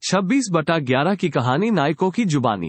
26/11 की कहानी नायकों की जुबानी।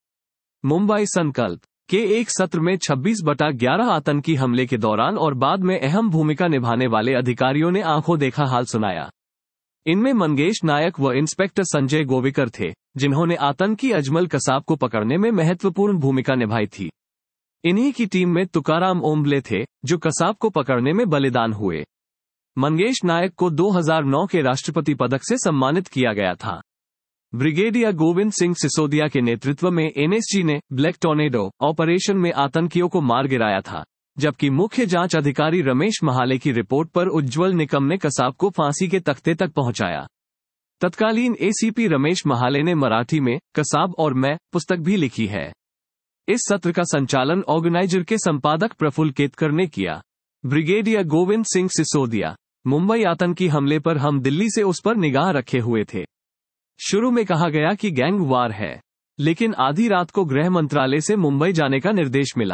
मुंबई संकल्प के एक सत्र में 26/11 आतंकी हमले के दौरान और बाद में अहम भूमिका निभाने वाले अधिकारियों ने आंखों देखा हाल सुनाया। इनमें मंगेश नायक व इंस्पेक्टर संजय गोविकर थे, जिन्होंने आतंकी अजमल कसाब को पकड़ने में महत्वपूर्ण भूमिका निभाई थी। इन्हीं की टीम में तुकाराम ओम्बले थे, जो कसाब को पकड़ने में बलिदान हुए। मंगेश नायक को 2009 के राष्ट्रपति पदक से सम्मानित किया गया था। ब्रिगेडियर गोविंद सिंह सिसोदिया के नेतृत्व में एनएसजी ने ब्लैक टॉर्नेडो ऑपरेशन में आतंकियों को मार गिराया था, जबकि मुख्य जांच अधिकारी रमेश महाले की रिपोर्ट पर उज्ज्वल निकम ने कसाब को फांसी के तख्ते तक पहुंचाया। तत्कालीन एसीपी रमेश महाले ने मराठी में कसाब और मैं पुस्तक भी लिखी है। इस सत्र का संचालन ऑर्गेनाइजर के संपादक प्रफुल्ल केतकर ने किया। ब्रिगेडियर गोविंद सिंह सिसोदिया। मुंबई आतंकी हमले पर हम दिल्ली से उस पर निगाह रखे हुए थे। शुरू में कहा गया कि गैंग वार है, लेकिन आधी रात को गृह मंत्रालय से मुंबई जाने का निर्देश मिला।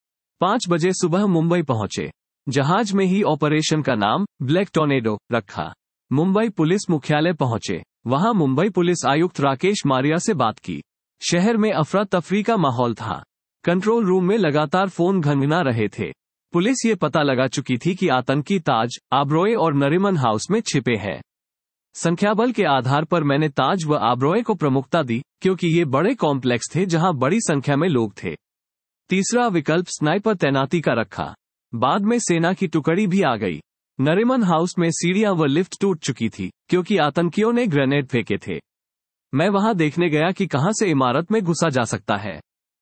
5 बजे सुबह मुंबई पहुंचे। जहाज में ही ऑपरेशन का नाम ब्लैक टॉर्नेडो रखा। मुंबई पुलिस मुख्यालय पहुंचे। वहां मुंबई पुलिस आयुक्त राकेश मारिया से बात की। शहर में अफरा तफरी का माहौल था। कंट्रोल रूम में लगातार फोन घनघना रहे थे। पुलिस ये पता लगा चुकी थी कि आतंकी ताज, आब्रोय और नरीमन हाउस में छिपे हैं। संख्याबल के आधार पर मैंने ताज व आब्रोय को प्रमुखता दी, क्योंकि ये बड़े कॉम्प्लेक्स थे जहां बड़ी संख्या में लोग थे। तीसरा विकल्प स्नाइपर तैनाती का रखा। बाद में सेना की टुकड़ी भी आ गई। नरीमन हाउस में सीढ़ियां व लिफ्ट टूट चुकी थी, क्योंकि आतंकियों ने ग्रेनेड फेंके थे। मैं वहां देखने गया कि कहां से इमारत में घुसा जा सकता है।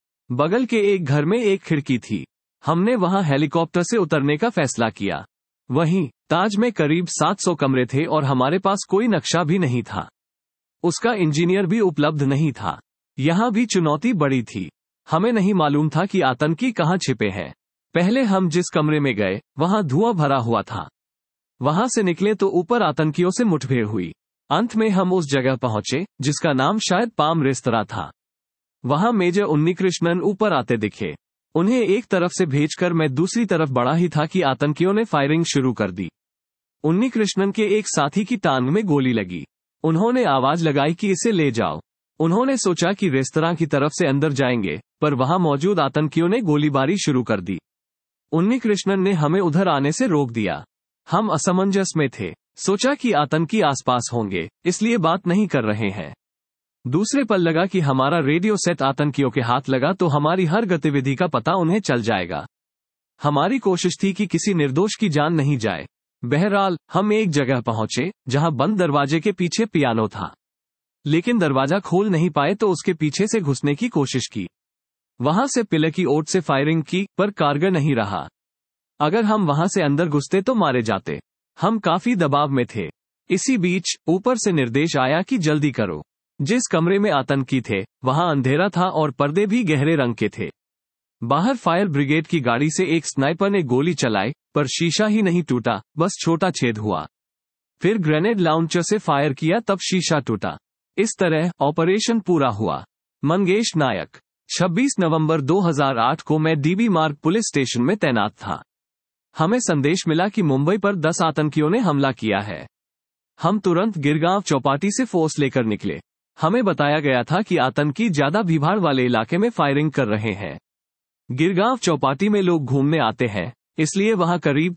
बगल के एक घर में एक खिड़की थी। हमने वहां हेलीकॉप्टर से उतरने का फैसला किया। वहीं ताज में करीब 700 कमरे थे और हमारे पास कोई नक्शा भी नहीं था। उसका इंजीनियर भी उपलब्ध नहीं था। यहां भी चुनौती बड़ी थी। हमें नहीं मालूम था कि आतंकी कहां छिपे हैं। पहले हम जिस कमरे में गए, वहां धुआं भरा हुआ था। वहां से निकले तो ऊपर आतंकियों से मुठभेड़ हुई। अंत में हम उस जगह पहुंचे, जिसका नाम शायद पाम रेस्तरां था। वहां मेजर उन्नीकृष्णन ऊपर आते दिखे। उन्हें एक तरफ से भेजकर मैं दूसरी तरफ बढ़ा ही था कि आतंकियों ने फायरिंग शुरू कर दी। उन्नीकृष्णन के एक साथी की टांग में गोली लगी। उन्होंने आवाज लगाई कि इसे ले जाओ। उन्होंने सोचा कि रेस्तरां की तरफ से अंदर जाएंगे, पर वहां मौजूद आतंकियों ने गोलीबारी शुरू कर दी। उन्नीकृष्णन ने हमें उधर आने से रोक दिया। हम असमंजस में थे। सोचा कि आतंकी आसपास होंगे, इसलिए बात नहीं कर रहे हैं। दूसरे पल लगा कि हमारा रेडियो सेट आतंकियों के हाथ लगा तो हमारी हर गतिविधि का पता उन्हें चल जाएगा। हमारी कोशिश थी कि किसी निर्दोष की जान नहीं जाए। बहरहाल हम एक जगह पहुंचे, जहां बंद दरवाजे के पीछे पियानो था। लेकिन दरवाजा खोल नहीं पाए तो उसके पीछे से घुसने की कोशिश की। वहां से पिले की ओट से फायरिंग की, पर कारगर नहीं रहा। अगर हम वहां से अंदर घुसते तो मारे जाते। हम काफी दबाव में थे। इसी बीच ऊपर से निर्देश आया कि जल्दी करो। जिस कमरे में आतंकी थे, वहां अंधेरा था और पर्दे भी गहरे रंग के थे। बाहर फायर ब्रिगेड की गाड़ी से एक स्नाइपर ने गोली चलाई, पर शीशा ही नहीं टूटा, बस छोटा छेद हुआ। फिर ग्रेनेड लॉन्चर से फायर किया, तब शीशा टूटा। इस तरह ऑपरेशन पूरा हुआ। मंगेश नायक। 26 नवंबर 2008 को मैं डीबी मार्ग पुलिस स्टेशन में तैनात था। हमें संदेश मिला कि मुंबई पर 10 आतंकियों ने हमला किया है। हम तुरंत गिरगांव चौपाटी से फोर्स लेकर निकले। हमें बताया गया था कि आतंकी ज्यादा भीड़भाड़ वाले इलाके में फायरिंग कर रहे हैं। गिरगांव चौपाटी में लोग घूमने आते हैं, इसलिए वहां करीब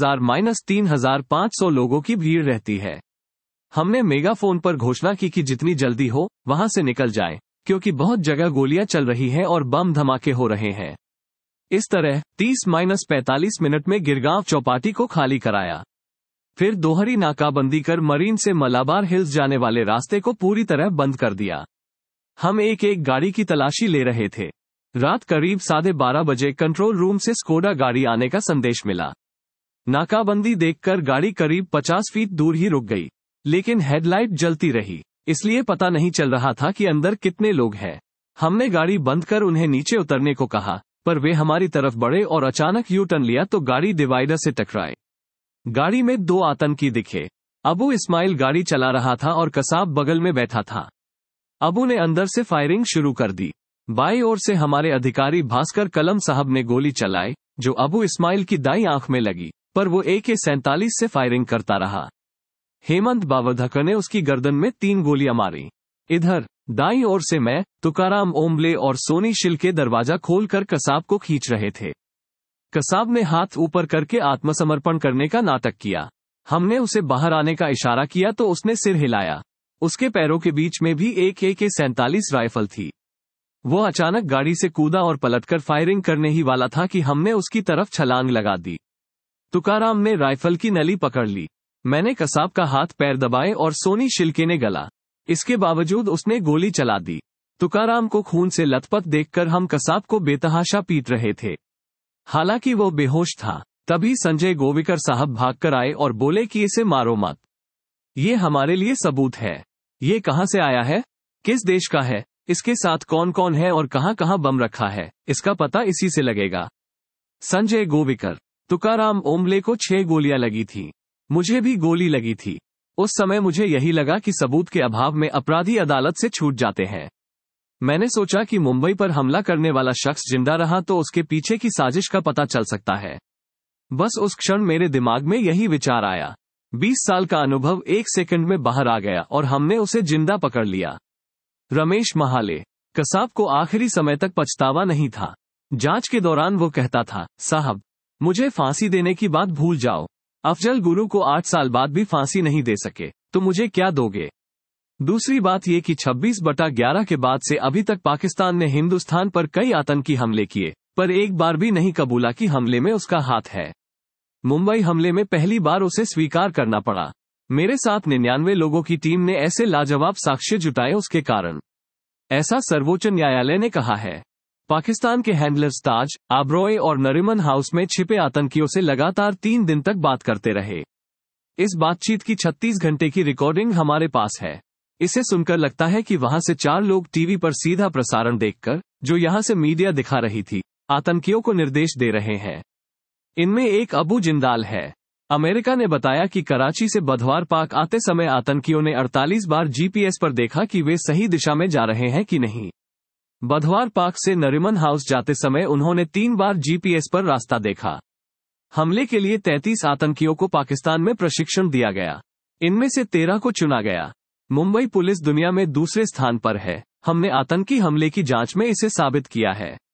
3000-3500 लोगों की भीड़ रहती है। हमने मेगाफोन पर घोषणा की कि जितनी जल्दी हो वहां से निकल जाएं, क्योंकि बहुत जगह गोलियां चल रही हैं और बम धमाके हो रहे हैं। इस तरह 30-45 मिनट में गिरगांव चौपाटी को खाली कराया। फिर दोहरी नाकाबंदी कर मरीन से मलाबार हिल्स जाने वाले रास्ते को पूरी तरह बंद कर दिया। हम एक एक गाड़ी की तलाशी ले रहे थे। रात करीब 12:30 बजे कंट्रोल रूम से स्कोडा गाड़ी आने का संदेश मिला। नाकाबंदी देखकर गाड़ी करीब 50 फीट दूर ही रुक गई, लेकिन हेडलाइट जलती रही, इसलिए पता नहीं चल रहा था कि अंदर कितने लोग हैं। हमने गाड़ी बंद कर उन्हें नीचे उतरने को कहा, पर वे हमारी तरफ बढ़े और अचानक यू टर्न लिया तो गाड़ी डिवाइडर से टकराई। गाड़ी में 2 आतंकी दिखे। अबू इस्माइल गाड़ी चला रहा था और कसाब बगल में बैठा था। अबू ने अंदर से फायरिंग शुरू कर दी। बाईं ओर से हमारे अधिकारी भास्कर कलम साहब ने गोली चलाई, जो अबू इस्माइल की दाईं आंख में लगी, पर वो AK-47 से फायरिंग करता रहा। हेमंत बावधकर ने उसकी गर्दन में 3 गोलियां मारी। इधर दाईं ओर से मैं, तुकाराम ओम्बले और सोनी शिल्के दरवाजा खोलकर कसाब को खींच रहे थे। कसाब ने हाथ ऊपर करके आत्मसमर्पण करने का नाटक किया। हमने उसे बाहर आने का इशारा किया तो उसने सिर हिलाया। उसके पैरों के बीच में भी एक AK-47 राइफल थी। वो अचानक गाड़ी से कूदा और पलटकर फायरिंग करने ही वाला था कि हमने उसकी तरफ छलांग लगा दी। तुकाराम ने राइफल की नली पकड़ ली। मैंने कसाब का हाथ पैर दबाए और सोनी शिल्के ने गला। इसके बावजूद उसने गोली चला दी। तुकाराम को खून से लथपथ देखकर हम कसाब को बेतहाशा पीट रहे थे। हालांकि वो बेहोश था। तभी संजय गोविकर साहब भागकर आए और बोले कि इसे मारो मत। ये हमारे लिए सबूत है। ये कहां से आया है, किस देश का है, इसके साथ कौन कौन है और कहां कहां बम रखा है, इसका पता इसी से लगेगा। संजय गोविकर, तुकाराम ओम्बले को 6 गोलियां लगी थी। मुझे भी गोली लगी थी। उस समय मुझे यही लगा कि सबूत के अभाव में अपराधी अदालत से छूट जाते हैं। मैंने सोचा कि मुंबई पर हमला करने वाला शख्स जिंदा रहा तो उसके पीछे की साजिश का पता चल सकता है। बस उस क्षण मेरे दिमाग में यही विचार आया। 20 साल का अनुभव 1 सेकंड में बाहर आ गया और हमने उसे जिंदा पकड़ लिया। रमेश महाले, कसाब को आखिरी समय तक पछतावा नहीं था। जांच के दौरान वो कहता था, साहब, मुझे फांसी देने की बात भूल जाओ। अफजल गुरु को 8 साल बाद भी फांसी नहीं दे सके, तो मुझे क्या दोगे? दूसरी बात ये कि 26/11 के बाद से अभी तक पाकिस्तान ने हिंदुस्तान पर कई आतंकी हमले किए, पर एक बार भी नहीं कबूला कि हमले में उसका हाथ है। मुंबई हमले में पहली बार उसे स्वीकार करना पड़ा। मेरे साथ 99 लोगों की टीम ने ऐसे लाजवाब साक्ष्य जुटाए उसके कारण। ऐसा सर्वोच्च न्यायालय ने कहा है। पाकिस्तान के हैंडलर्स ताज, आब्रोय और नरीमन हाउस में छिपे आतंकियों से लगातार 3 दिन तक बात करते रहे। इस बातचीत की 36 घंटे की रिकॉर्डिंग हमारे पास है। इसे सुनकर लगता है कि वहां से 4 लोग टीवी पर सीधा प्रसारण देखकर, जो यहां से मीडिया दिखा रही थी, आतंकियों को निर्देश दे रहे हैं। इनमें एक अबू जिंदाल है। अमेरिका ने बताया कि कराची से बुधवार पाक आते समय आतंकियों ने 48 बार GPS पर देखा कि वे सही दिशा में जा रहे हैं कि नहीं। बुधवार पाक से नरीमन हाउस जाते समय उन्होंने 3 बार GPS पर रास्ता देखा। हमले के लिए 33 आतंकियों को पाकिस्तान में प्रशिक्षण दिया गया। इनमें से 13 को चुना गया। मुंबई पुलिस दुनिया में दूसरे स्थान पर है। हमने आतंकी हमले की जांच में इसे साबित किया है।